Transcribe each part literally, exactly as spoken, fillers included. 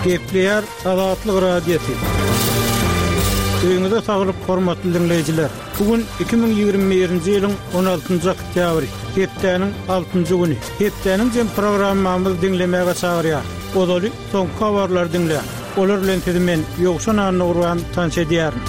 Gepleyer Azatlyk Radiosu. Öňüňizde saglyp hormatly dinleýijiler. Bugün iki bin ýygrimi-birinji ýylyň on altynjy oktýabry, hepdeniň altynjy güni. Hepdeniň jem programmamyzy dinlemäge çagyrýar. Odaly soňky habarlar dinleýär. Olar bilen men Ýogşan Nurwan tanış edýärim.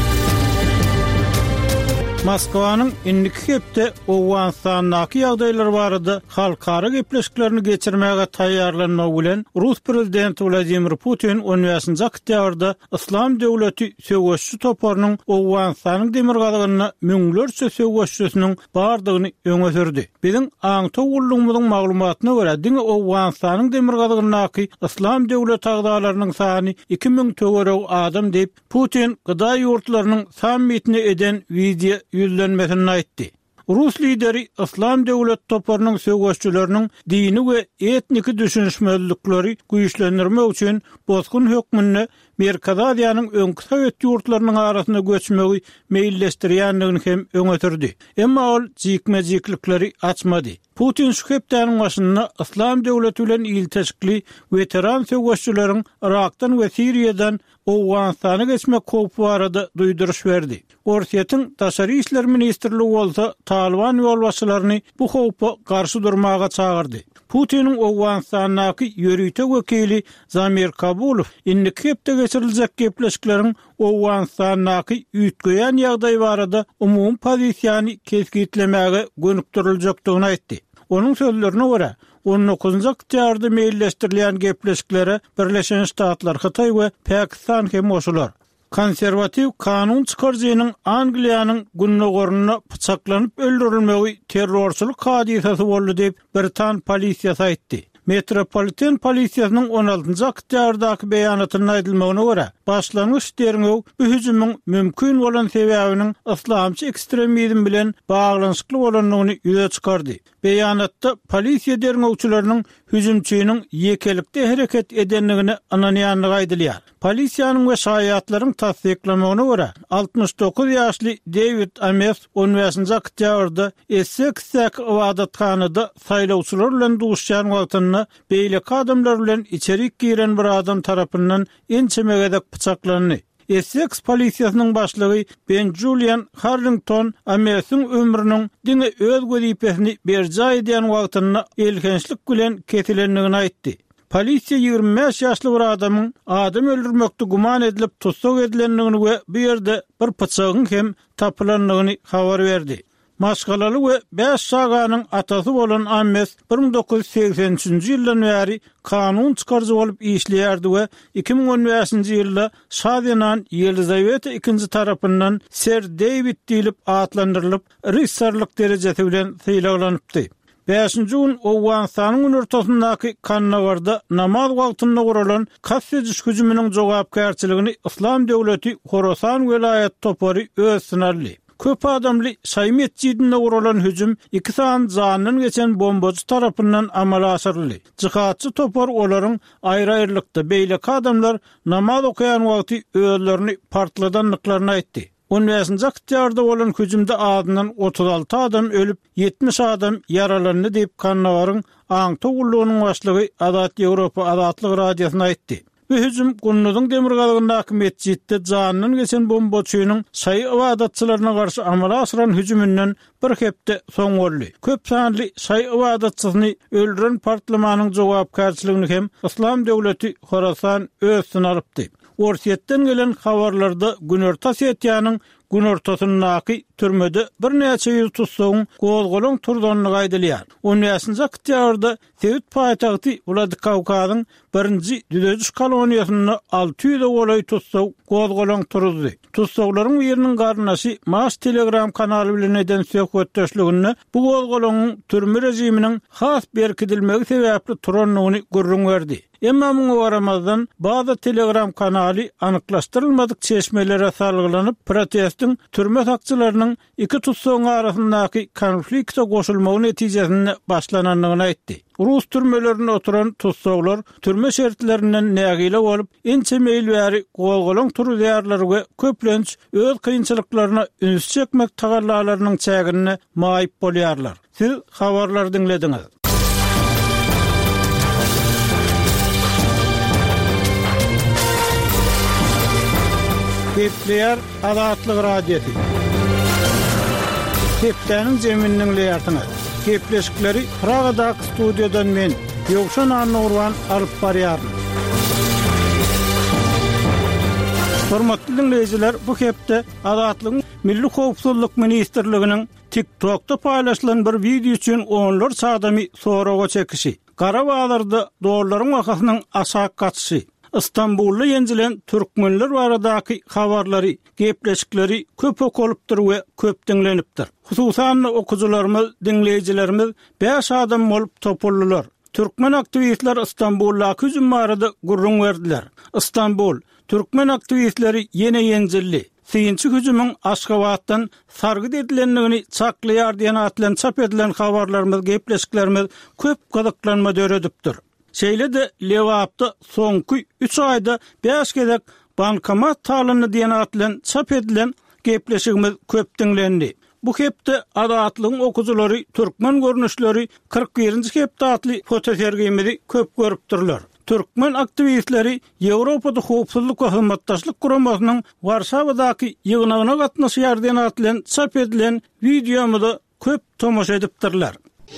Moskwanyň indiki hepde Owganistanyň ýagdaýlary barada halkara gepleşiklerini geçirmäge taýýarlanmagy bilen Rus prezidenti Vladimir Putin on beşinji oktýabrda Islam döwleti söwüşçi toparynyň Owganistanyň demirgalygyna müňlerçe söwüşçüsiniň bardygyny öňe sürdi. Biziň aňta ullugymyzyň maglumatyna görä, diňe Owganistanyň demirgalygynaky Islam döwleti agdalarynyň sany iki ming töwereg adam diýip Putin gyda ýurtlarynyň sammitini eden video yüzlenmesini aýtdy. Rus lideri İslam döwlet toparynyň söwüşçüleriniň dini we etniki düşünşmezlikleri güýçlendirmek üçin bozgun hökmüne Merkez Aziýanyň öňkü Sowet ýurtlarynyň arasyna göçmegi meýilleşdirýändigini hem öňe sürdi. Emma ol jikmejiklikleri açmady. Putin şu hepdeniň başyna İslam döwleti bilen ilteşikli veteran söwüşçüleriň Irakdan we Siriýadan Owganistana geçmek howpy barada duýduruş berdi. Orsiýetiň Taşary işler ministrligi bolsa Taliban ýolbaşçylaryny bu howpa garşy durmaga çagyrdy. Putiniň Owganistanyňky ýörüýte wekili Zamir Kabulov indiki hepde geçiriljek gepleşikleriň Owganistanyňky üýtgeýän ýagdaý barada umum pozisiýany kesgitlemäge gönükdirilýekdigini aýtdy. Onun sözlerine göre on dokuzuncu oktýabrda meýilleşdirilýän gepleşiklere Birleşen Ştatlar, Hytaý we Pakistan hem goşular. Konservativ kanun çykarjynyň Angliýanyň günnägörüne pyçaklanyp öldürilmegi terrorçylyk hadisesi boldy diýip Britan polisiýasy aýtdy. Metropoliten polisiýasynyň on altynjy oktýabrdaky beýanatyna aýdylmagyna görä, başlangyç derňew bu hüjümüň mümkin bolan sebäbiniň islamçy ekstremizm bilen baglanyşykly bolanlygyny ýüze çykardy. Beýanatda polisiýa derňewçileriniň hüjümçiniň ýekelikde hereket edenligini ananýanlygy aýdylýar. Polisiýanyň we şaýatlaryň tasdiklamagyna görä, altmış dokuz ýaşly David Ames on beşinji oktýabrda Essex wagtynda saýlawçylar bilen duşýan wagtynda beýleki adamlar bilen içerik giren bir adam tarapyndan ençemegedek pyçaklandy. Essex polisiýasynyň başlygy Ben Julian Harrington Amesiň ömrüniň diňe öz gözipesini berja edýän wagtynda elgençlik bilen ketilenligini aýtdy. Polisiýa ýygrimi beş ýaşly bir adamyň adam öldürmekde guman edilip tutsak edilenligini we bu ýerde bir pyçagyň hem tapylanlygyny habar berdi. Maşgalaly we beş saganyň atasy bolan Ames bir ming dokuz ýüz seksençinji ýyldan bäri kanun çykarjy bolup işleýärdi we iki ming on beşinji ýylda Şadinan Yelizaveta ikinji tarapyndan Sir David diýilip atlandyrylyp rissarlyk derejesi bilen syýlanypdy. beşinji gün Owganistanyň ortasyndaky Kannagarda namaz wagtynda guralan kassediş hüjüminiň jogapkärçiligini Islam döwleti Horasan welayet topary öz sınarly. Köp adamly Şaýmet ýerdinde guralan hüjüm iki saat janyny geçen bombacı tarapyndan amala aşyryldy. Jyhatçy topar olaryň aýry-aýrylykda beýleki adamlar namaz okuyan wagty özlerini partladanlyklaryny aýtdy. on beşinji oktýabrda bolan hüjümde adından otuz alty adam ölüp ýetmiş adam yaralandy diýip Kannawaryň aňta ullugynyň başlygy Azat Ýewropa Azatlyk radiosyna aýtdy. Bu hüjüm Gunnudyň demirgalygynaky mesjidde janyny geçen bombaçynyň şaý ibadatçylaryna garşy amala aşyran hüjümünden bir hepde soň boldy. Köp sanly şaý ibadatçysyny öldüren partlamanyň jogapkärçiligini hem İslam döwleti Horasan öz synarypdy. Orsiýetden gelen habarlarda Günorta Setiýanyň Günortasyndaky türmede bir näçe ýyl tutsagyň gozgolan turdanlygy aýdylýar. on beşinji oktýabrda Sowet paýtagty Vladikawkazyň birinji düzüş koloniýasyny alty ýüz golay tutsag gozgolan turdy. Tutsaklaryň ýeriniň garnaşy Maş Telegram kanaly bilen eden söhbetdeşligini bu gozgolanyň türme rejiminiň has berkidilmegi sebäpli turanlygyny görüň berdi. Emma muňa baramazdan bazı Telegram kanaly anyklaşdyrylmadyk çeşmelere salgylanyp protestin türme sakçylarynyň iki tutsagyň arasyndaky konflikte goşulmagy netijesinde başlananlygyny aýtdy. Rus türmelerinde oturan tutsaklar türme şertlerinden nägile bolup ençe meýilbäri gowgolaň turýarlar we köplenç öz kynçylyklaryna üns çekmek tagallalarynyň çägine maýyp bolýarlar. Siz habarlar dinlediňiz. Kepler Adatlyk radiosu. Keplerin zemininin leyartyny. Kepleşikleri Praga'da stüdyodan men Ýogşan Annurwan alyp barýarym. Hormatly dinleýijiler, bu hepde Adatlyk Milli Howpsuzlyk Ministrliginiň TikTok'ta paýlaşylan bir video üçin onlar sadamy soraga çekişi. Qarabağlarda dollaryň wakatynyň aşağı gaçyşy. İstanbul'da ýenjilen türkmenler baradaky habarlary, gepleşikleri köp okulypdyr we köp dinlenipdir. Hususan okujularymyz, dinleýijilerimiz beş adam bolup topuldylar. Türkmen aktivistler İstanbul'da hüjüm barada gurrun berdiler. İstanbul, Türkmen aktivistleri ýene ýenjildi. Syýynçy hüjümüň Aşgabatdan sargyd edilenligini çaklaýar diýen atlan çap edilen habarlarymyz, gepleşiklerimiz köp gazaklanma döredipdir. Şeýle de Lewapda soňky üç aýda beş gezek bankomat talyny diýen atlan çap edilen gepleşigimiz köp dinlendi. Bu hepde Adatlyň okujulary türkmen görnüşleri kırk birinji hepde atly fotosergimizi köp görüpdirler. Türkmen aktivistleri Ýewropada howpsuzlyk we hymmatdaşlyk guramasynyň Warşawadaky ýygnagyna gatnaşýar diýen atlan çap edilen videomuda köp tomoşa edipdirler.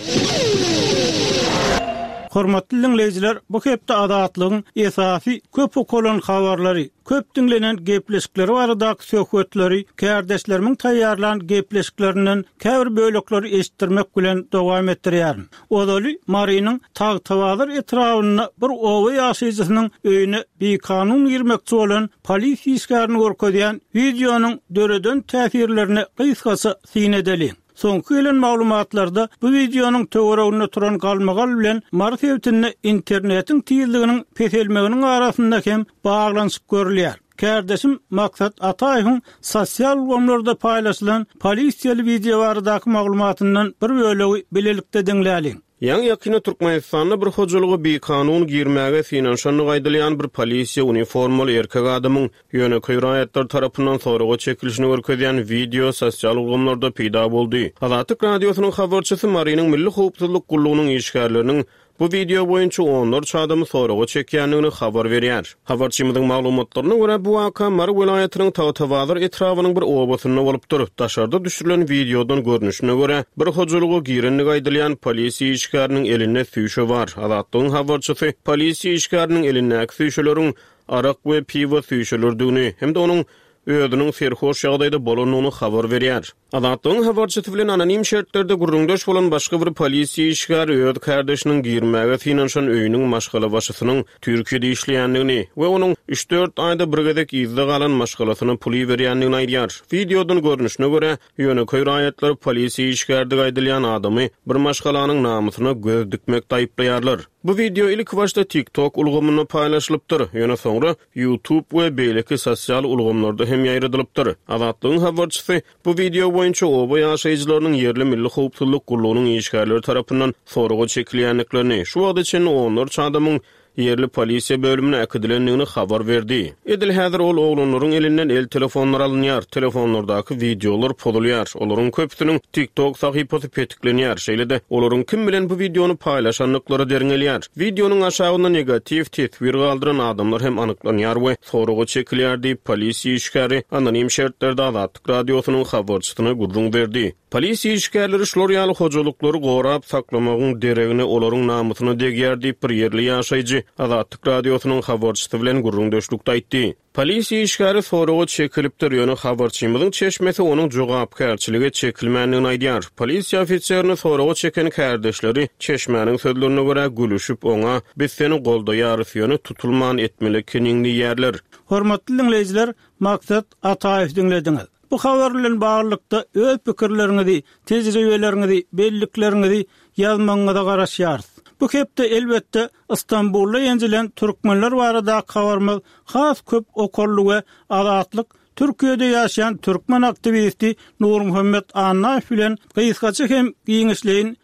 Hormatly dinleýijiler, bu hepde Adatlygyň esasy köp okulan habarlary, köp dinlenen gepleşikleri baradaky söhbetleri, kärdeşlerimiň taýýarlan gepleşiklerinden käbir bölekleri eşitdirmek bilen dowam etdirýärin. Odaly Marynyň tag-tawalar etrawyna bir owa ýaşaýjysynyň öýüne bekanun girmekçi bolan polis işgärini görkezýän videonyň döreden täsirlerini gysgaça synedeli. Soňky gelen maglumatlarda bu videonyň töwereginde turan galmagal bilen marhewtinde internetiň tiýildiginiň peselmeginiň arasynda hem baglanyşyp görülýär. Kärdeşim Maksat Ataýewiň sosial gomlarda paýlaşylan polisiýaly videolardaky maglumatyndan bir bölegi bilelikde dinläýin. Ýa-ni ýakyna Türkmenistanda bir hojalygy bekanun girmäge finansiýany gaýdalýan bir polisiýa uniformaly erkek adamyň ýöneköý raýatlar tarapyndan soraga çekilişini görkezýän video sosial gomlarda peýda boldy. Adatlyk radiosynyň habarçysy Marynyň Milli Howpsuzlyk gullugynyň işgärleriniň bu video boýunça onlarca adamy soraga çekýänligini habar berýär. Habarçymyzyň maglumatlaryna görä bu waka Mary welaýatynyň Tawtawalar etrawynyň bir obasyna bolupdyr. Daşarda düşürilen videodan görnüşine görä bir hojalygy girenlik aýdylýan polisiýa işgäriniň eline süýşe bar. Adatlyň habarçysy polisiýa işgäriniň elindäki süýşeleriň arak we piwo süýşelerdigini hem de onuň öýüdüniň serhoş ýagdaýda bolanyny habar berýär. Adatlyň habarçysy bilen anonim şertlerde gurrundaş bolan başga bir polisiýa işgäri öýüd kardeşiniň girmäge finansiýan öýüniň maşgala başysynyň Türkiýede işleýänligini we onuň üç dört aýda bir gezek izde galan maşgalasyny puly berýänligini aýdýar. Videodan görnüşine görä ýöneköý raýatlar polisiýa işgärde gaýdylýan adamy bir maşgalanyň namusyna göz dikmek taýyplaýarlar. Bu video ilk başta TikTok ulgamyna paýlaşylypdyr. Ýöne soňra YouTube we beýleki sosial ulgamlarda hem ýaýradylypdyr. Adatlyň habarçysy bu video boýunça oba ýaşaýjylarynyň yerli Milli Howpsuzlyk gullugynyň işgärleri tarapyndan soraga çekilýänliklerini, şu wagt içinde onlarca adamyň yerli polisiýa bölümine äkidilenligini habar berdi. Edil häzir ol oglunlaryň elinden el telefonlar alınýar, telefonlardaky videolar podulýar. Olaryň köpüsiniň TikTok sahypasy petiklenýär. Şeýle-de olaryň kim bilen bu videonu paýlaşanlyklary deriňelýär. Videonyň aşagynda negativ tesbir galdyran adamlar hem anyklanýar we soraga çekilýär diýip polisiýa işgäri anonim şertlerde Adatlyk radiosynyň habarçysyna gurrun berdi. Polisiýa işgärleri şolar ýaly hojalyklary gorap saklamagyň deregini olaryň namusyna degýär diýip bir yerli ýaşaýjy Adatlyk radiosynyň habarçysy bilen gurrundaşlykda aýtdy. Polisiýa işgäri soraga çekilipdir ýöne habarçymyzyň çeşmesi onuň jogapkärçiligi çekilmänligini aýdýar. Polisiýa ofisiýerini soraga çeken kärdeşleri çeşmäniň sözlerine görä gülüşüp oňa biz seni goldaýarys ýöne tutulman etmeliligini ýerler. Hormatly dinleýijiler, Maksat Ataýew dinlediňiz. Bu habar bilen baglykda öz pikirleriňizi, tejribeleriňizi, belliklerinizi ýazmaňyza garaşýarys. Bu hepde elbette İstanbul'da ýenjilen türkmenler barada habarymyz has köp okolly we adatlyk Türkiýede ýaşaýan türkmen aktivisti Nur Muhammed Annaýew bilen gysgaça hem giňişleýin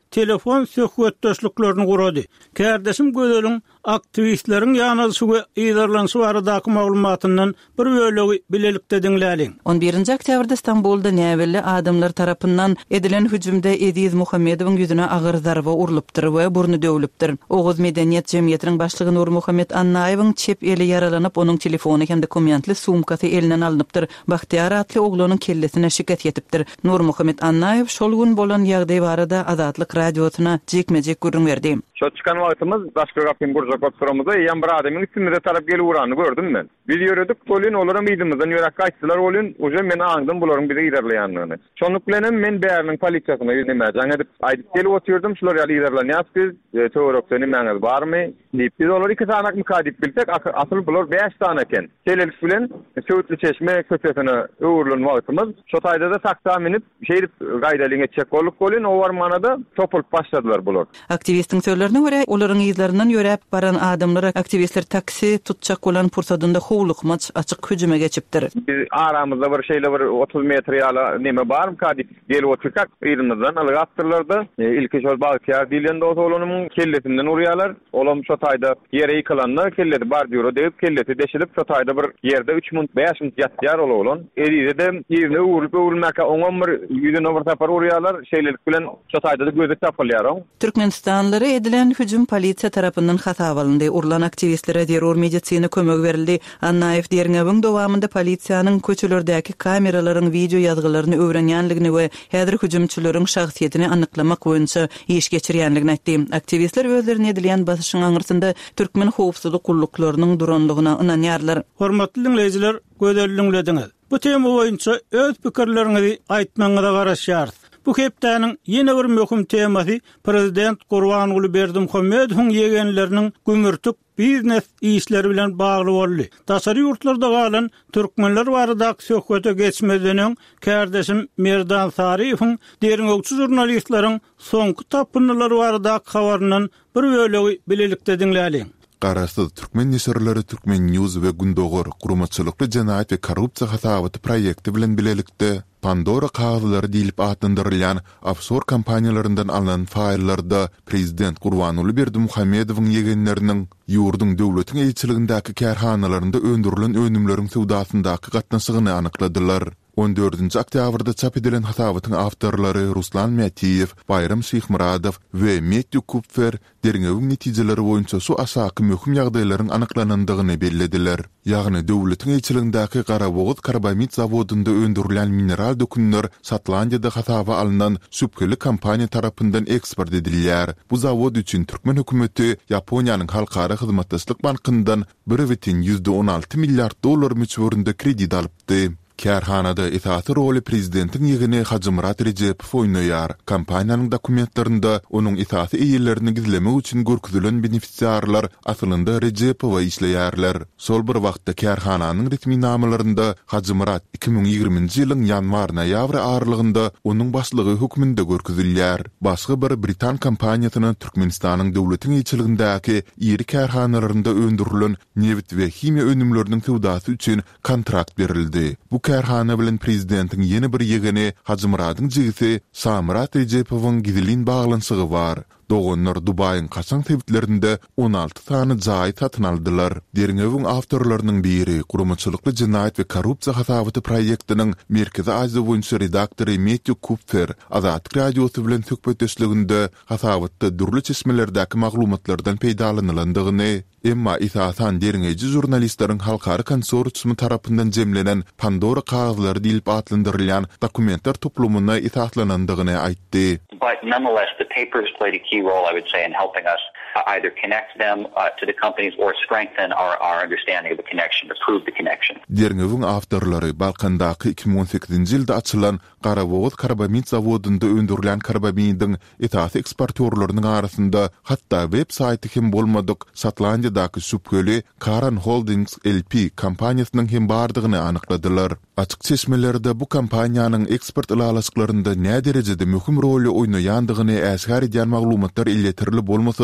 telefon söhbetdeşliklerini gurady. Kärdeşim gözelin aktivistlerin ýanyşygy ýydarlansy baradaky maglumatyndan bir bölegi bilelikde dinläliň. on birinji oktýabrda Istanbulda näwelli adamlar tarapyndan edilen hüjümde Ediz Muhammedowyň ýüzüne agyr zarba urulypdyr we burnu döwülipdir. Oğuz Medeniýet Jemgyýetiniň başlygy Nur Muhammed Annaýewiň çep eli yaralanyp onuň telefony hem dokumentli sumkasy elinden alınıpdyr. Bahtiýar atly oglunyň kellesine şiket ýetipdir. Nur Muhammed Annaýew şol gün bolan ýagdaý barada Azatlyk radiosyna jekmejek görüň berdi. Şu çıkan wagtymyz başga gapym burjak oturamyzda ýan bir adamyň üstünde tarap gelip urany gördüm men. Biz ýöredik, bolyn olaram ýydymyzdan ýörak gaýtdylar, olyn uje men aňdym bularyň biri ýerleýänligini. Şonuk bilen men bäriň polisiýasyna ýönelmäj. Jaňa dip aýdyp gelip oturdum, şular ýaly ýerleýänýär. Töwerokda nimäňiz barmy? Diýip biz olar iki sanak mukadip bilsek, asyl bular beş tane eken. Şeýlelik bilen Söwütli Çeşme köpesine öwürlen wagtymyz. Şo taýda da sakta minip şeýrip gaýdalyňa çek bolup bolyn, o warmanada topulup başladylar bular. Aktivistin sözlerine göre olaryň ýyzlarynyň ýörep baran adamlar aktivistler taksi tutjak bolan pursatynda howlukmaç açyk hüjüme geçipdir. Biz aramyzda bir şeýle bir otuz metr ýaly neme bar kadip gelip otursak ýerimizden alyp attyrlardy. Ilki şol Bahtiýar diýilende otolanyň kellesinden urýarlar. Olam şo taýda ýere ýykylanlar kelledi bar diýür diýip kelleti deşilip şo taýda bir ýerde üç min beş min ýatýar olan. Eride de ýerine urup öwrülmäke oňam bir ýüzüne bir tapar urýarlar. Şeýlelik bilen şo taýda da göze tapylýar. Türkmenistanlary edilen hüjüm polisiýa tarapyndan hata alındy. Urlan aktivistlere terror medisina kömek berildi. Annaýew derňewiň dowamında polisiýanyň köçelerdäki kameralaryň video ýazgylaryny öwrenýänligini we häzir hüjümçüleriň şahsiýetini anyklamak boýunça iş geçirýänligini aýtdy. Aktivistler özlerine edilen basyşyň aňyrsynda türkmen howpsuzlyk gulluklarının duranlygyna ynanýarlar. Hormatly dinleýijiler, gözelliňlediňiz. Bu tema boýunça öz pikirleriňizi aýtmaňyza garaşýar. Bu hepdäniň ýene bir möhüm temasy Prezident Gurbanuly Berdimuhammedowyň ýegenleriniň gümürtük biznes işleri bilen bagly boldy. Daşary ýurtlarda galan türkmenler baradaky söhbete geçmeden kärdeşim Merdan Sariýewiň derňökçü jurnalistleriň soňky tapynylary baradaky habarynyň bir bölegi bilelikde dinläliň. Qarasy Türkmen nesirleri Türkmen News we Gündogor gurumatçylykly janaýat we korrupsiýa hasabaty proýekti bilen bilelikde Pandora kağıtları diýilip atlandyrylýan offshore kompaniýalaryndan alınan faýllarda Prezident Gurbanuly Berdimuhammedowyň ýegenleriniň ýurduň döwletiň elçiligindäki kärhanalarynda öndürilen önümleriň sowdasyndaky gatnaşygyny anykladylar. on dördünji oktýabrda çap edilen hasabatyň awtorlary Ruslan Metiýew, Bayram Şyhmuradow we Metju Kupfer derňewiň netijeleri boýunça şu aşaky möhüm ýagdaýlaryň anyklanandygyny bellediler. Ýagny döwletiň elçiligindäki Garaboguz karbamid zawodunda öndürilen mineral dökünler Şotlandiýada hasaba alynan süpkeli kompaniýa tarapyndan eksport edilýär. Bu zawod üçin Türkmen hökümeti Ýaponiýanyň halkara hyzmatdaşlyk bankyndan bir butun yüzde on alty milliard dollar müçberinde kredit alypdy. Kärhanada itaatı roli prezidentin ýegini Hacymrat Rejepow oýnaýar. Kompaniýanyň dokumentlerinde onuň itaatı eýillerini gizlemek üçin görkezülen benefisiarlar asylynda Rejepowa işleýärler. Sol bir wagtda kärhananyň resmi namalarynda Hacymrat iki bin ýygrimiňji ýylyň ýanwar noýabr aralygynda onuň başlygy hökmünde görkezilýär. Başga bir Britan kompaniýasyna Türkmenistanyň döwletiň elçiligindäki ýeri kärhanalarynda öndürilen neft we himiýa önümleriniň sowdasy üçin kontrakt berildi. Bu kärhana bilen prezidentin ýene bir ýegini Hacymratyň jigisi Samrat Rejepowyň gizlin baglanşygy bar. Dogonlar Dubaýyň kaçan tebitlerinde on alty tany jaý satyn aldylar. Derňewiň awtorlarynyň biri gurumatçylykly jinaýat we korrupsiýa hasabaty proýektiniň Merkezi Aziýa boýunça redaktory Metju Kupfer Azatlyk radiosy bilen söhbetdeşliginde hasabatda durly çeşmelerdäki maglumatlardan peýdalanylandygyny, emma itaatan derňeji jurnalistleriň halkary konsorsiumy tarapyndan jemlenen Pandora kağıtları diýilip atlandyrylýan dokumentler toplumuna itaatlanandygyny aýtdy. But nonetheless, the papers played a key role, I would say, in helping us uh, either connect them uh, to the companies or strengthen our, our understanding of the connection, or prove the connection. Derňewiň awtorlary Balkandaky iki bin on sekizinji ýylda açylan Garaboguz karbamid zawodunda öndürilen karbamidiň itaat eksportörleriniň arasynda hatda web saýty hem bolmadyk Şotlandiýadaky süpkeli Karan Holdings L P kompaniýasynyň hem bardygyny anykladylar. Açyk çeşmelerde bu kompaniýanyň eksport ilalaşyklarynda näme derejede möhüm rol oýnaýandygyny äsgär edýän maglumatlar illetirli bolmasa da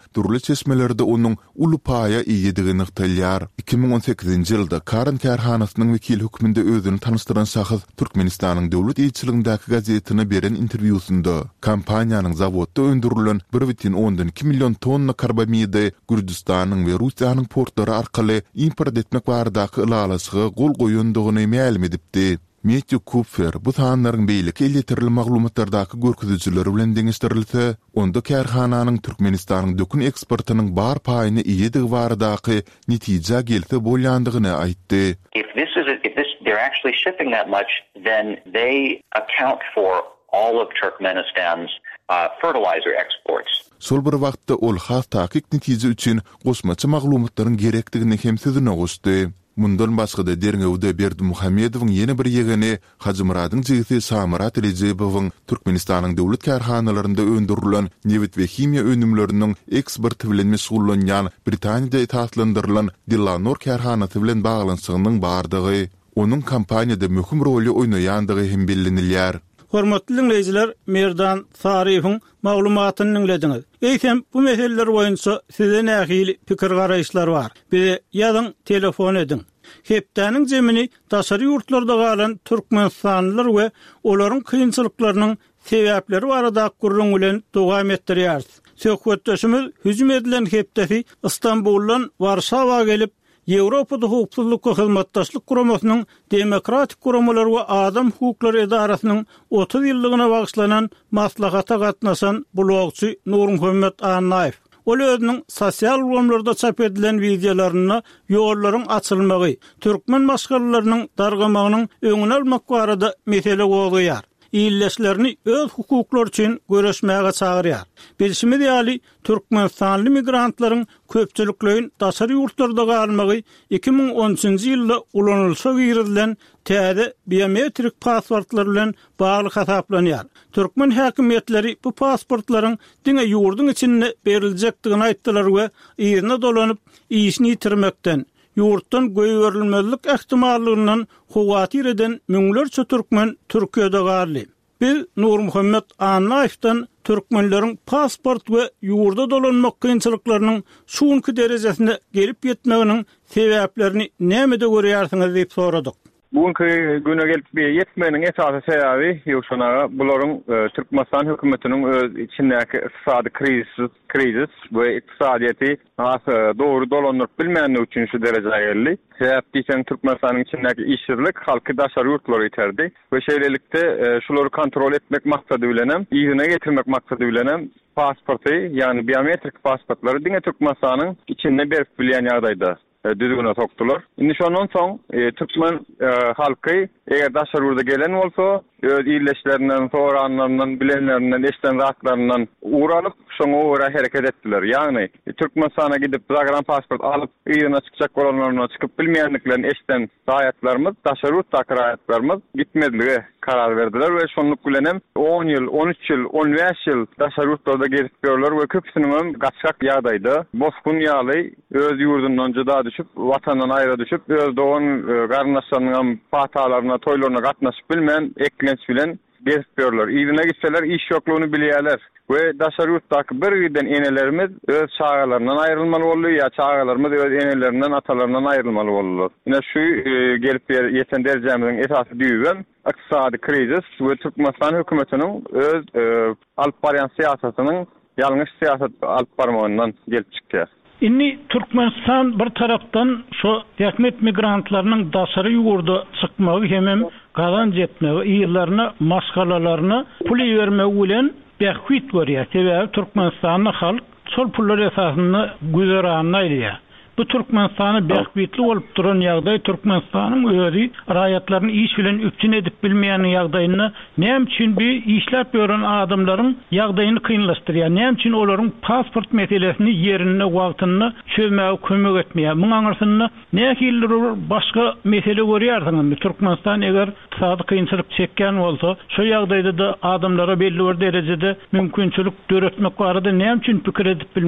durly çeşmelerde onun ulu paya iýedigini ýygytalýar. iki bin on sekizinji ýylda Karan Kärhanasynyň wekil hökmünde özüni tanystyran şahys Türkmenistanyň döwlet elçiligindäki gazetine beren interwýusynda kompaniýanyň zawodda öndürilen bir buçuk ondan iki milyon tonna karbamidi Gürcistanyň we Russiýanyň portlary arkaly import etmek baradaky ýalasy gol goýundygyny ma'lum edipdi. Metju Kupfer bu sanlaryň beýleki eletirilýän maglumatlardaky görkezüjileri bilen deňişdirilse, onda kärhananyň Türkmenistanyň dökün eksportynyň bar paýyny iýedigi baradaky netije gelse bolýandygyny aýtdy. If this is a, if this they're actually shipping that much, then they account for all of Turkmenistan's uh, fertilizer exports. Sol bir wagtda ol has taýyk netije üçin goşmaçy maglumatlaryň gerekdigini hem sözüne goşdy. Mundan başga da Derňewde Berdi Muhammedowyň ýene bir ýegeni Hacı Muradyň jigisi Samarat Rejebowyň Türkmenistanyň döwlet kärhanalarynda öndürilen newit we himiýa önümleriniň eksporty bilen mesullanýan Britaniýada etaatlandyrylan Dillanor kärhanasy bilen baglanşygynyň bardygy, onuň kampaniýada möhüm roly oýnaýandygy hem bildirilýär. Hormatly dinleyijiler, Merdan Sariýewiň maglumatyny dinlediňiz. Eýsem bu meseleler boýunça size nähili pikir garaýşlar bar. Bize ýazyň, telefon edin. Hepdäniň jemini daşary ýurtlarda galan türkmenstanlylar we olaryň kynçylyklarynyň sebäpleri barada gurrun bilen dowam etdirýäris. Söhbetdeşimiz hüjüm edilen hepdäsi Istanbuldan Warşawa gelip Ýewropada hukuklyk we hyzmatdaşlyk guramasynyň demokratik guramalar we adam hukuklary edarasynyň otuz ýyllygyna bagyşlanan maslahata gatnaşan blogçy Nur Muhammed Annaýew. Ol özüniň sosial ulamlarda çap edilen wideolaryny ýollaryň açylmagy, türkmen maşgalarynyň dargamagynyň öňüne almak barada mesele goýýar. İlleşlerini öz hukuklary üçin göreşmäge çagyrýar. Bilşimi diýeli Türkmenstanly migrantlaryň köpçüliklerin daşary ýurtlarda galmagy iki bin on üçinji ýylda ulanylsa girilen täze biometrik pasportlar bilen bagly hasaplanýar. Türkmen häkimetleri bu pasportlaryň diňe ýurdun içinde beriljekdigini aýtdylar we ýerine dolanyp işini ýitirmekden, ýurtdan göýberilmezlik ähtimallygynyň howatyr eden müňlerçe türkmen Türkiýede garly. Biz Nur Muhammed Annaýew'dan türkmenleriň pasport we ýurda dolanmak kynçylyklarynyň şuňky derejesine gelip ýetmeginiň sebäplerini nämede görýärsiňiz diýip soradyk. Bugünkü güne gelip yetmeniň esasy sebäbi ýokşana bularyň e, Türkmenistan hökümetiniň öz içindäki ykdysady krizis, krizis we ykdysadyety nasy dogry dolandyryp bilmänligi üçin şu derejeye geldi. Sebäp diýsen Türkmenistanyň içindäki işçilik halky daşary ýurtlara ýeterdi we şeýlelikde e, şolary kontrol etmek maksady bilen hem ýygyna getirmek maksady bilen hem pasporty, ýani biometrik pasportlary diňe Türkmenistanyň içinde berip bilýän ýagdaýda düzgüne soktular. Indi şondan soň e, Türkmen e, halky eger daşary ýurda gelen bolsa, öz ýerleşlerinden, soranlarından, bilenlerinden, eşden zatlarından uğralyp şoňa göre hereket etdiler. Ýagny e, Türkmenistana gidip zagram pasport alyp ýygyna çykjak bolanlaryna çykyp bilmeýänliklerini eşden raýatlarymyz, daşary ýurtda raýatlarymyz gitmediligi karar verdiler we şonluk bilen hem on ýyl, on üç ýyl, on beş ýyl daşary ýurtlarda gezip görler we köpüsiniň gaçak ýagdaýda bosgun ýaly öz ýurdundan juda düşüp, watandan aýra düşüp, öz doğan e, garnaşanyň patalaryna, toýlaryna gatnaşyp bilmän eklenç bilen gezip görler. Ýygyna gitseler iş ýoklugyny bilýärler. We daşary ýurtdaky bir giden enelerimiz öz çağalarından aýrylmaly boldy, ýa çağalarymyz öz enelerinden, atalarından aýrylmaly boldy. Ine şu e, gelip ýeten derejemiziň esasy düýbem ykdysady krizis we Türkmenistan hökümetiniň öz e, alyp barýan siýasatynyň ýalňyş siýasat alyp barmagyndan gelip çykdy. Inni Türkmenistan bir taraftan şu häkimet migrantlarynyň daşary ýurda çykmagy hemem gazanç etmegi, ýyllaryna, maşgalalaryna pul bermegi bilen behwit görýär. Sebäbi Türkmenistanly halk şol pullar esasyny güzeranyny aýdýar. Bu Türkmenistany behwitli bolup duran ýagdaý Türkmenistanyň özi raýatlaryny iş bilen üpçün edip bilmeýän ýagdaýyny näme üçin bir işläp ýören adamlaryň ýagdaýyny kynlaşdyrýar. Näme üçin olaryň pasport meselesini ýerine, wagtyny çözmäge kömek etmeýär. Muň aňyrsyny nähili başga mesele görýärsiňiz. Türkmenistan eger sady kynçylyk çekken bolsa, şu ýagdaýda da adamlara belli bir derejede mümkinçilik döretmek barada näme üçin pikir edip bilmeýär.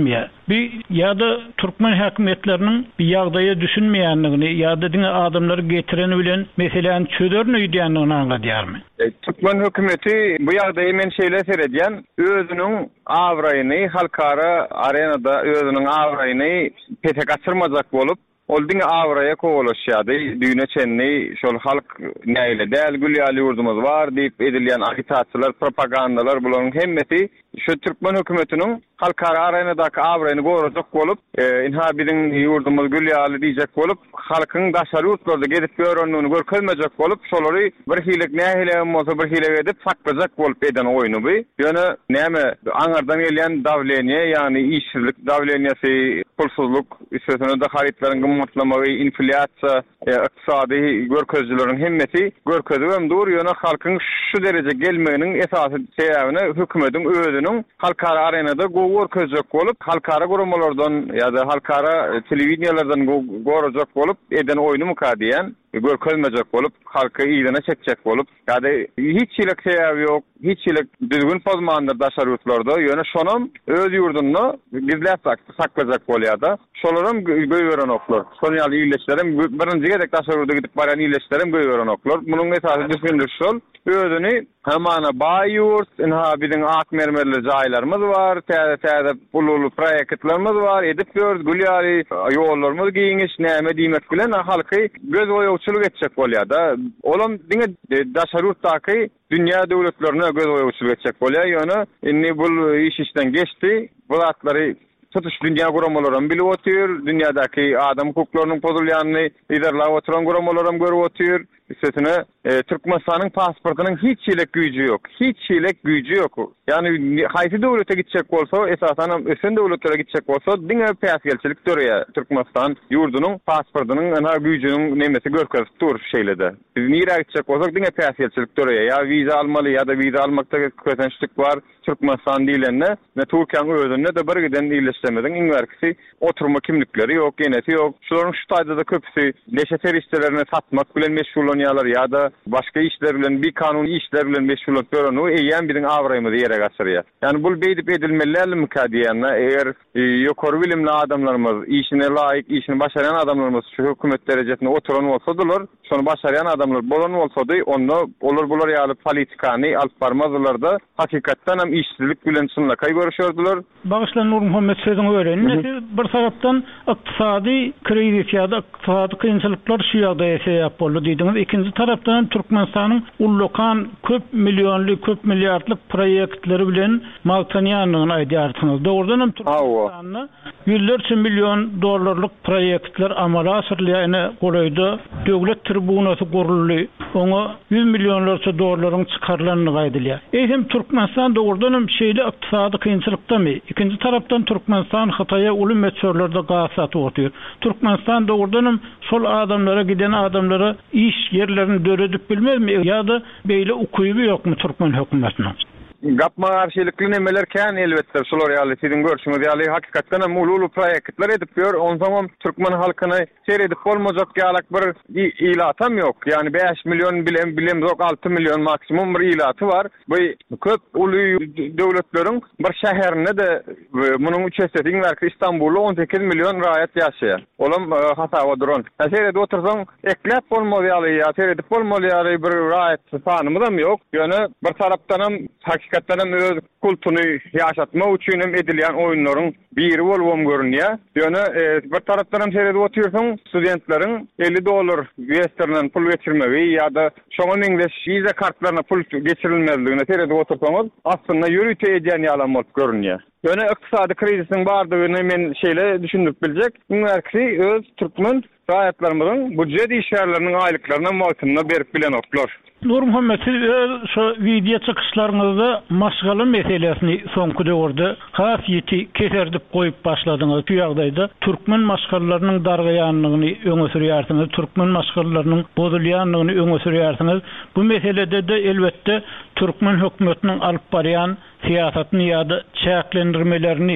Bir ýa-da Türkmen häkimetleriniň bir ýagdaýa düşünmeýändigini ýa-da diňe adamlary getiren bilen meselen çöderni ýa-da anladýarmy? E, Türkmen hökümeti bu ýagdaýy men şeýle seredýän, özüniň awraýyny halkara arenada özüniň awraýyny pete gaçyrmajak bolup, ol diňe awraýa kowalaşýady. Düýne çenni şol halk näile däl gülýäli ýurdumyz bar diýip edilýän agitatsiýalar, propagandalar bularyň hemmeti şu Türkmen hökümetiniň halkara arenadaky awraýyny gowrajak bolup, e, inha biziň ýurdumyz gülýäli diýjek bolup, halkyň daşary ýurtlarda gedip görünýäni görkezmejek bolup, şolary bir hilik nähilem bolsa bir hilik edip saklajak bolup eden oýuny bu. Ýöne näme aňardan gelýän dawleniýe, ýani işsizlik dawleniýasy, pulsuzluk, sözüne de haritlaryň gymmatlamagy, inflasiýa, e, ykdysady görkezjileriň hemmeti görkezigem dur, ýöne halkyň şu derece gelmeginiň esasy sebäbini hökümetiň özüniň halkara arenada görkezjek bolup, halkara guramalardan ýa-da halkara telewiziýalardan görkezjek bolup eden oýuny mukadiýen görkezmejek bolup, halky ýygyna çekjek bolup, ýa-da hiç hilik sebäbi ýok, hiç hilik düzgün pozmandyr daşary ýurtlarda, ýöne şonam öz ýurduny gizläp saklajak bolýar-da. Şolaram göýören oklar. Şonýaly ýyleşlerim birinji gedek daşary ýurda gidip barýan ýyleşlerim göýören oklar. Munyň esasy düşündür şol, özüni hamana baý ýurt, inha biziň ak mermerli jaýlarymyz bar, täze-täze pully proýektlerimiz bar, edip gör, gülýäri ýollarymyz giňiş, näme diýmek bilen halky göz oýawçylyk etjek bolýar-da. Olam diňe daşary ýurtdaky dünýä döwletlerine göz oýawçylyk etjek bolýar. Ýöne inni bul iş işden geçti. Bu zatlary tutuş dünýä guramalaryny bilip otyr, dünýädäki adam hukuklarynyň pozulýanyny liderler oturan guramalaryny görüp otyr. Üstüne e, Türkmenistanyň pasportynyň hiç hilik güýji ýok. Hiç hilik güýji ýok. Yani haýsy döwlete gitjek bolsa, esasan ösen döwletlere gitjek bolsa, diňe päsgelçilik dörýär. Türkmenistan ýurdunyň pasportynyň ana güýjüniň nemesi görkezip dur şeýlede. Biz nirä gitjek bolsak, diňe päsgelçilik dörýär. Ya wiza almaly ýa-da wiza almakda kötençlik bar. Türkmenistan diýlenne, ne Türkiýanyň özünde de bir giden diýleşmediň iň berkisi oturma kimlikleri ýok, geneti ýok. Şolaryň şu taýda da köpüsi leşe teristlerini satmak bilen meşgul ya da başka işler bilen, bir kanuni işler bilen meşgul bolýan, eýen biziň awraýymyzy ýere gaçyrýar. Yani bul beýdip edilmeli mukadiýanna, eger ýokary bilimli adamlarymyz, işine laýyk, işini başaran adamlarymyz şu hökümet derejesinde oturan bolsadylar, şonu başaran adamlar bolan bolsady, onda olar bular ýaly politikany alyp barmazlar-da hakykatdan hem işsizlik bilen sınlakay görüşýärdiler. Bagyşlan Nur Muhammed sözüňi öwrenmesi bir tarapdan ykdysady kriz ýa-da ykdysady kynçylyklar şu ýagdaýa sebäp boldy diýdiňiz. İkinci tarapdan Türkmenistanyň ullukan köp milyonly, köp milliardlyk proýektleri bilen maltanýanlygyny aýdýarsyňyz. Dogrudan hem Türkmenistanyň ýüllerçe milyon dollarlyk proýektler amala asyrlyany goýdy. Döwlet tribunasy guruldy. Oňa yüz milyonlarça dollaryň çykarlanlygy aýdylýar. Eýsem Türkmenistan dogrudan hem şeýle ykdysady kynçylykdamy? İkinci tarapdan Türkmenistan Hataýa uly meçhurlarda gaýsat otýar. Türkmenistan dogrudan hem şol adamlara giden adamlara iş yerlerini döredip bilmezmi? ýa-da beýle ukuýby ýokmy Türkmen hökümetiniň? Gapma arşilikli nemelerken elbette şolar ýaly sizin görüşüňiz ýaly hakykatdan hem ulu proýektler edip ýör. Onsoň Türkmen halkyny seredip bolmajak ýalyk bir ilatam ýok. Yani beş milyon bilen bilen ýok, altı milyon maksimum bir ilaty var. Bu köp ulu döwletleriň bir şäherine de munyň üçesetiň berki İstanbulda on sekiz milyon raýat ýaşaýar. Olam hatawa duran. Seredip otursaň ekläp bolmaly ýaly, ýa seredip bolmaly ýaly bir raýat sanymyz hem ýok. Ýöne bir tarapdan hem hakykatdan öz kultuny ýaşatmak üçin hem edilýän oýunlaryň biri bolwam görünýär. Ýöne e, bir tarapdan hem seredip otursaň studentleriň elli dollar Western'dan pul geçirmegi ýa-da şoňa meňdeş viza kartlaryna pul geçirilmezligine seredip otursaňyz aslynda ýürüte edýän ýalan bolup görünýär. Ýöne ykdysady krizisiň bardygyny men şeýle düşünüp biljek. Üniversite öz Türkmen raýatlarymyzyň budjet işgärleriniň aýlyklaryna mawtyna berip bilen oklar. Nur Muhammed, şu video çykışlaryňyzda maşgaly meselesini soňky döwürde has ýeti keserdip goýup başladyňyz. Bu ýagdaýda türkmen maşgalylarynyň dargaýanlygyny öňe sürýärsiňiz, türkmen maşgalylarynyň bozulýanlygyny öňe sürýärsiňiz. Bu meselede de elbetde türkmen hökümetiniň alyp barýan siýasatyny ýa-da çäklendirmelerini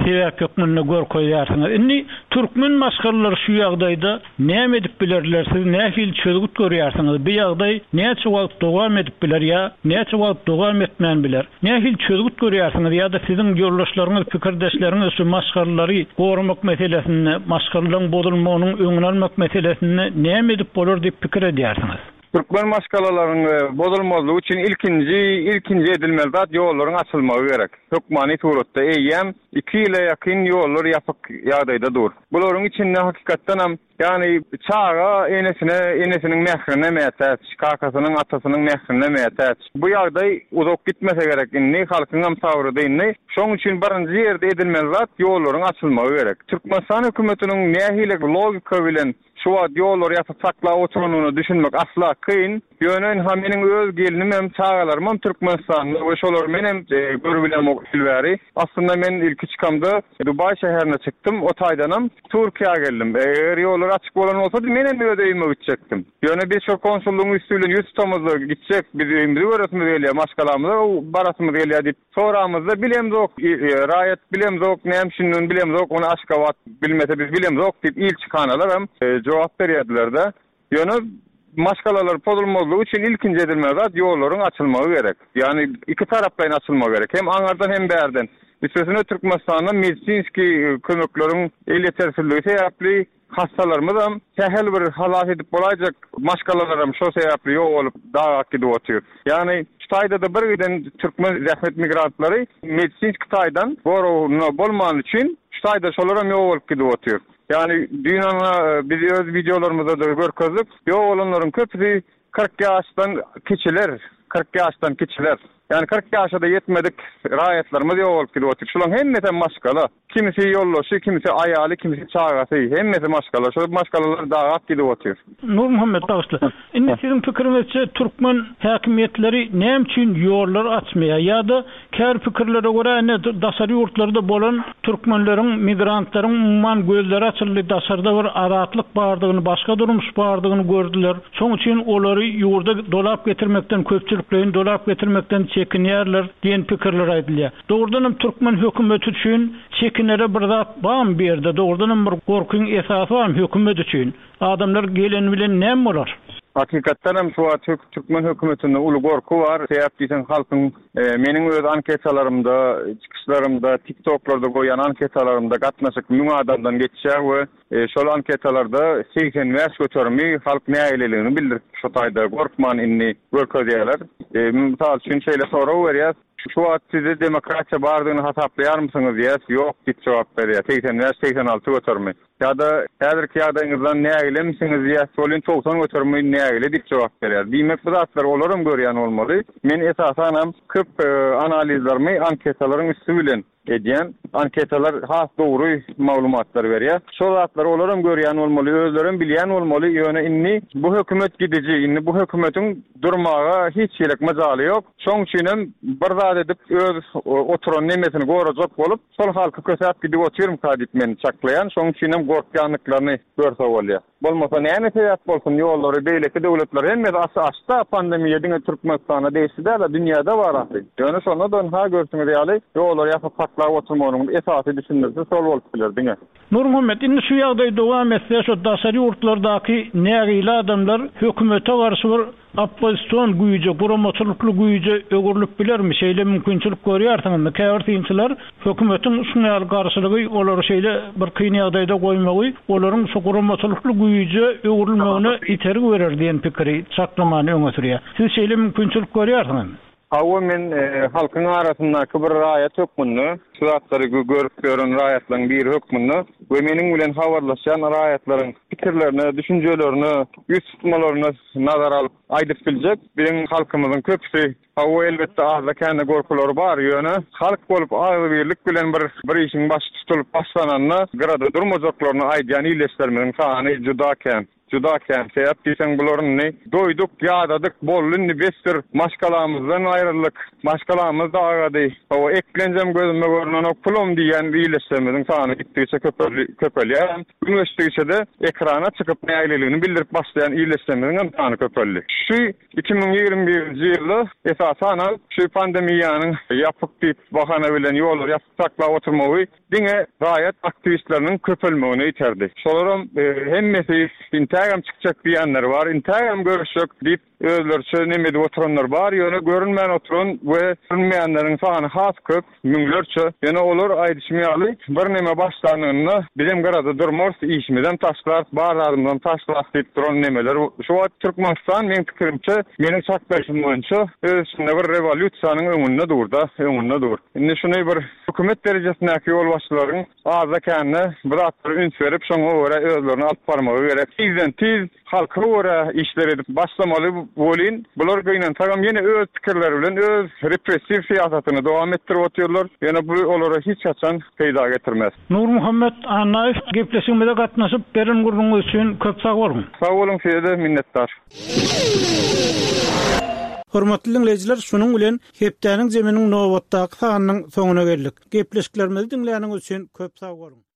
sebäp ýokmyny görkezýärsiňiz. Indi türkmen maşgalary şu ýagdaýda näme edip bilerler? Siz nähil çözgüt görýärsiňiz? Bu ýagdaý näçe wagt dowam edip biler ýa näçe wagt dowam etmän biler? Nähil çözgüt görýärsiňiz ýa-da siziň ýoldaşlaryňyz, pikirdeşleriňiz şu maşgalary gorumak meselesini, maşgalyň bozulmagynyň öňüne almak meselesini näme edip bolar diýip pikir edýärsiňiz? Türkmen maşgalalarının bozulmazlığı için ilkinci ilkinci edilmeli zat yolların açılmağı gerek. Hükmani surette eyyem iki ile yakın yollar yapık yağdayda dur. Bunların içinde hakikaten hem yani çağa enesine enesinin mehrine mehtiyat, kakasının atasının mehrine mehtiyat. Bu yağday uzak gitmese gerek inni halkın hem tavrı deyinni. Şoň üçin birinji yerde edilmeli zat yolların açılmağı gerek. Türkmenistan hükümetinin nehilik logika bilen şu yollar yapıp sakla oturununy düşünmek asla kıyın. Yönün ha menin öz gelinim hem çağalarım hem Türkmenistan'da ve şolar menem e, görübilen o ilveri. Aslında men ilk çıkamda Dubai şehrine çıktım. O taydanım Türkiye'ye geldim. Eğer yollar açık olan olsaydı menem ödeyime gidecektim. Yönü bir şu konsulluğun üstüyle yüz tutamızda gidecek. Biz öğümüzü öğretimiz geliyor maşkalamızda. O barasımız geliyor deyip sonramızda bilemiz yok. E, rayet bilemiz yok. Nemşinliğin bilemiz yok. Onu aşkavat bilmese biz bilemiz yok deyip il çıkanalar hem e, cevap veriyediler de. Yönü maşgalalar pozulmazlığı için ilkinci edilmeli zat yolların açılmağı gerek. Yani iki taraftan açılmağı gerek. Hem anardan hem berden. Üstesine Türkmenistan'da medisinski kömeklerin el yetersizliği sebepli hastalarımız hem sehel bir halat edip olacak maşgalalarım şu sebepli yol olup daha akide otuyor. Yani Şutayda da bir giden Türkmen zahmet migrantları medisinski taydan boru bolman için Şutayda şolaram yol olup gide otuyor. Yani dünyanın biz öz videolarımızda da görkezdik. Yol olanların köpüsü kırk yaştan keçiler, kırk yaştan keçiler. Yani kırk yaşa da yetmedik rayetlerimiz yol olup gide otuyor. Şulan hemmete maşgala. Kimisi yolloşu, kimisi ayalı, kimisi çağası. Hemmete maşgala. Şu maşgalalar dağıp gide otuyor. Nur Muhammed Dağışlı. Indi sizin fikrinizce Türkmen hakimiyetleri näme üçin yollar açmaya ya da kär fikirlere göre ne dasary ýurtlarda bolan türkmenlerin, migrantlaryň umman gözleri açyldy, dasarda bir aratlyk bardygyny, başga durmuş bardygyny gördüler. Şoň üçin olary ýurda dolap getirmekden, köpçüliklerini dolap getirmekden çekinýärler diýen pikirler aýdylýar. Dogrudan Türkmen hökümeti üçin çekinere bir zat bam berdi. Dogrudan bir gorkuň esasy var hökümet üçin. Adamlar gelen bilen näme bolar? Hakikaten hem şu an Türkmen hükümetinde ulu gorku var. Sebep diysen halkın e, menin öz anketalarımda, çıkışlarımda, TikTok'larda koyan anketalarımda katnaşık müň adamdan geçýär we e, şol anketalarda seksen ýaş götürmi halk näýeliliğini bildir. Şu taýda gorkman inni görkezýärler. E, misal üçin şeýle soraw berýär. Şu an size demokrasiya bardygyny hasaplaýar mısınız diýär. Ýok diýip jogap berýär. seksen ýaş seksen alty götürmi. Ya da häzirki ýagdaýyňyzdan näýle misiniz diýär. Şolyn doksan götürmi näýle diýip jogap berýär. Diýmek bu zatlar olaram görýän bolmaly. Men esasanam köp e, analizlerimi anketalaryň üstü bilen edýän. Anketalar has dogry maglumatlar berýär. Şol zatlar olaram görýän bolmaly, özlerim bilýän bolmaly. Ýöne inni bu hökümet gidiji, inni bu hökümetiň durmaga hiç ýerek majaly ýok. Şoň üçin bir zat edip öz oturan nemesini gorajak bolup, şol halky kösäp gidip oturym kadip meni çaklayan. Şoň üçin gorkýanlyklaryny görse bolýar. Bolmasa näme sebäp bolsun ýollary beýleki döwletler hemme asy açda pandemiýa diňe Türkmenistana değişdi-de dünýäde bar aty. Ýöne şonda da ha görsüňiz ýaly ýollar ýapyp patlap oturmagynyň esasy düşündirse şol bolup bilerdiňe. Nur Muhammed, indi şu ýagdaý dowam etse şu dasary ýurtlardaky nägili adamlar hökümete garşy bir oppozisiýon güýje, guramaçylykly güýje ögürlük bilermi? Şeýle mümkinçilik görýärsiňizmi? Käwirtiňçiler hökümetiň şunal garşylygy olary şeýle bir kyn ýagdaýda goýmagy, olaryň şu guramaçylykly güýje ögürülmegine iterik berer diýen pikiri çaklamany öňe sürýär. Siz şeýle mümkinçilik görýärsiňizmi? Awa men e, halkyň arasyndaky bir raýat hökmüni, şu zatlary görüp gören raýatlaryň bir hökmüni we meniň bilen habarlaşan raýatlaryň pikirlerini, düşünjelerini, ýüz tutmalaryny nazar alyp aýdyp biljek. Biziň halkymyzyň köpüsi awa elbetde azda kendi gorkulary bar ýöne halk bolup aýry birlik bilen bir bir işiň baş tutulyp başlananyna grada durmajaklaryny aýdýan ýyleşlerimiň sany juda kem. juda kämse ýapdysaň bularyny doýduk, ýadadyk, bollun bestir maşgalamyzdan aýryldyk. Maşgalamyz da agady. O eklenjem gözüme görünen o plom diýen iýleşmediň sany gitdiýse köpelýär. Üniversitede ekrana çykyp näýliliğini bildirip başlayan iyileşmelerin sany köpeldi. Şu iki bin ýygrimi birinji ýylda esasan şu pandemiýanyň ýapyk diýip bahana bilen ýollar ýapyp saklap oturmagy diňe gaýat aktivistleriniň köpelmegine ýeterdi. Şolaram e, hemmesi Instagram çykjak diýenler bar, Instagram görüşjek diýip özlerçe nemedi oturanlar bar, ýöne görünmän oturan we görünmeýänleriň sany has köp, müňlerçe. Ýene olar aýdyşmaýaly bir neme başlanyny bilim garada durmaz, işmeden taşlar, bağlarımdan taşlar diýip duran nemeler. Şu wagt Türkmenistan men pikirimçe meniň çakdaşym boýunça özünde bir revolýusiýanyň öňünde durda, öňünde dur. Indi şuny bir hökümet derejesindäki ýol başçylaryň aza känne bir atlar üns berip şoňa görä özlerini alyp barmagy gerek. Tizden tiz halka görä işler edip başlamaly bolýan. Bular göýnen tagam ýene öz pikirleri bilen öz repressiv siýasatyny dowam etdirip otyrlar. Ýene bu olara hiç haçan peýda getirmez. Nur Muhammed Annaýew gepleşigime gatnaşyp beren gurulmagy üçin köp sag bolun. Sag bolun, size minnetdar. Hormatly dinleýijiler, şunuň bilen hepdäniň jeminiň nowatdaky sanynyň soňuna geldik. Gepleşiklerimizi dinleýäniňiz üçin köp sag bolun.